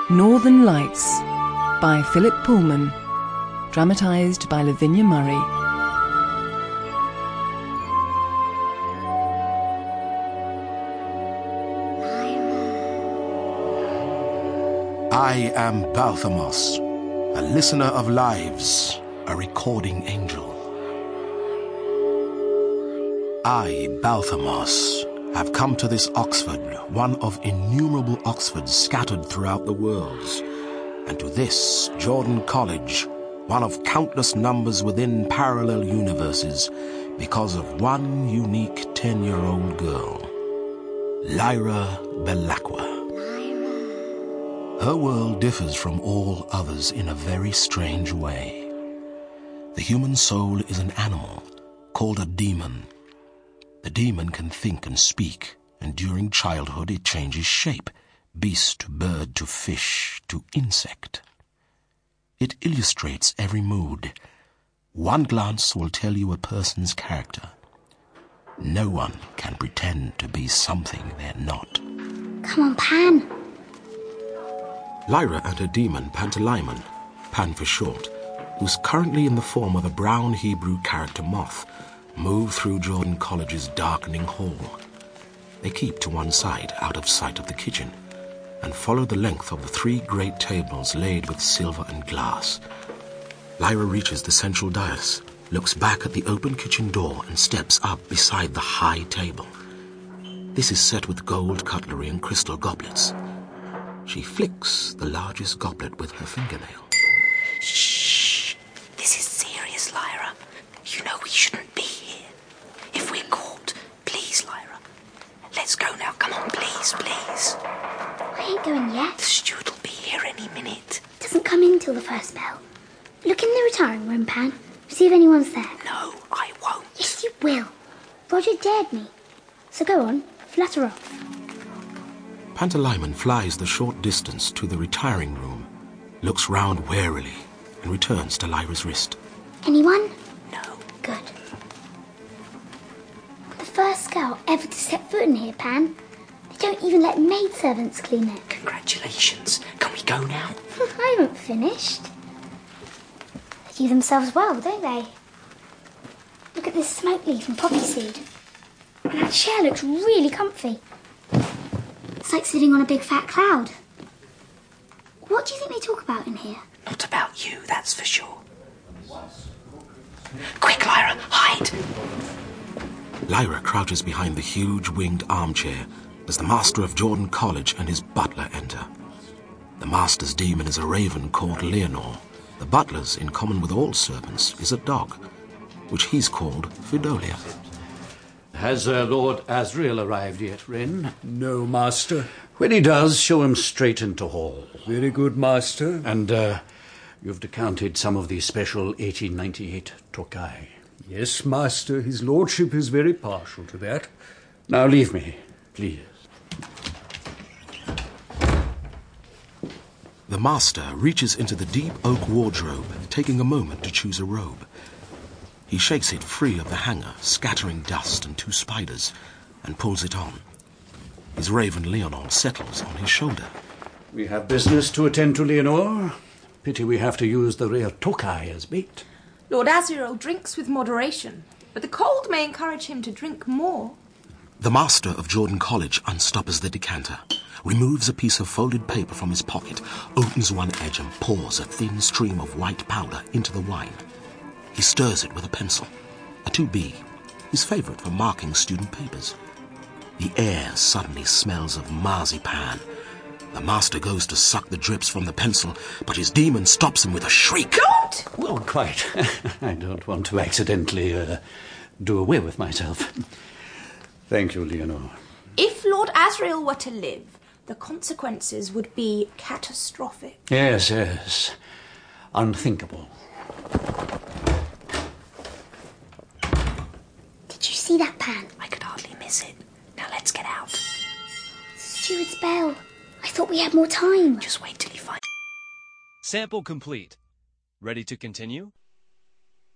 Northern Lights by Philip Pullman, dramatised by Lavinia Murray. I am Balthamos, a listener of lives, a recording angel. I, Balthamos, have come to this Oxford, one of innumerable Oxfords scattered throughout the worlds, and to this Jordan College, one of countless numbers within parallel universes, because of one unique 10-year-old girl, Lyra Belacqua. Her world differs from all others in a very strange way. The human soul is an animal called a demon. The demon can think and speak, and during childhood it changes shape, beast to bird to fish to insect. It illustrates every mood. One glance will tell you a person's character. No one can pretend to be something they're not. Come on, Pan. Lyra and her demon, Pantalaimon, Pan for short, who's currently in the form of a brown Hebrew character moth, move through Jordan College's darkening hall. They keep to one side, out of sight of the kitchen, and follow the length of the 3 great tables laid with silver and glass. Lyra reaches the central dais, looks back at the open kitchen door, and steps up beside the high table. This is set with gold cutlery and crystal goblets. She flicks the largest goblet with her fingernail. Shh! This is serious, Lyra. You know we shouldn't be here. If we're caught, please, Lyra. Let's go now. Come on, please, please. I ain't going yet. The steward will be here any minute. Doesn't come in till the first bell. Look in the retiring room, Pan. See if anyone's there. No, I won't. Yes, you will. Roger dared me. So go on, flutter off. Pantalaimon flies the short distance to the retiring room, looks round warily, and returns to Lyra's wrist. Anyone? No. Good. The first girl ever to set foot in here, Pan. They don't even let maidservants clean it. Congratulations. Can we go now? I haven't finished. They do themselves well, don't they? Look at this smoke leaf and poppy seed. And that chair looks really comfy. It's like sitting on a big fat cloud. What do you think they talk about in here? Not about you, that's for sure. Quick, Lyra, hide! Lyra crouches behind the huge winged armchair as the master of Jordan College and his butler enter. The master's demon is a raven called Leonor. The butler's, in common with all servants, is a dog, which he's called Fidolia. Has Lord Asriel arrived yet, Wren? No, master. When he does, show him straight into hall. Very good, master. And you've decanted some of the special 1898 Tokai. Yes, master. His lordship is very partial to that. Now leave me, please. The master reaches into the deep oak wardrobe, taking a moment to choose a robe. He shakes it free of the hanger, scattering dust and 2 spiders, and pulls it on. His raven Leonor settles on his shoulder. We have business to attend to, Leonor. Pity we have to use the rare Tokai as bait. Lord Asriel drinks with moderation, but the cold may encourage him to drink more. The master of Jordan College unstoppers the decanter, removes a piece of folded paper from his pocket, opens one edge and pours a thin stream of white powder into the wine. He stirs it with a pencil, a 2B, his favourite for marking student papers. The air suddenly smells of marzipan. The master goes to suck the drips from the pencil, but his demon stops him with a shriek. Don't! Well, quite. I don't want to accidentally do away with myself. Thank you, Leonor. If Lord Asriel were to live, the consequences would be catastrophic. Yes, yes. Unthinkable. Did you see that, Pan? I could hardly miss it. Now let's get out. Steward's bell. I thought we had more time. Just wait till you find... Sample complete. Ready to continue?